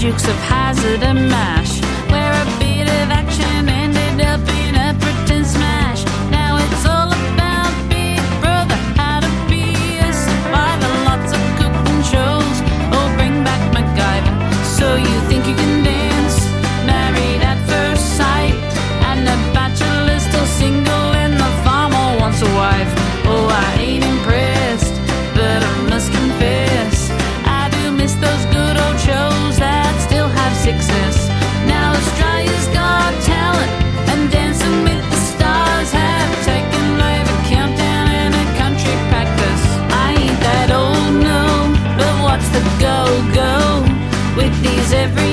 Dukes of Hazzard and MASH, where a bit of action ended up in a pretend smash. Now it's all about Big Brother, how to be a survivor. Lots of cooking shows, oh bring back MacGyver. So you think you can dance, married at first sight, and the bachelor's still single and the farmer wants a wife. Oh, I ain't impressed, but I must confess, I do miss those good old shows that still have success. Now Australia's Got Talent and Dancing with the Stars have taken over Countdown and a country practice. I ain't that old, no, but what's the go-go with these every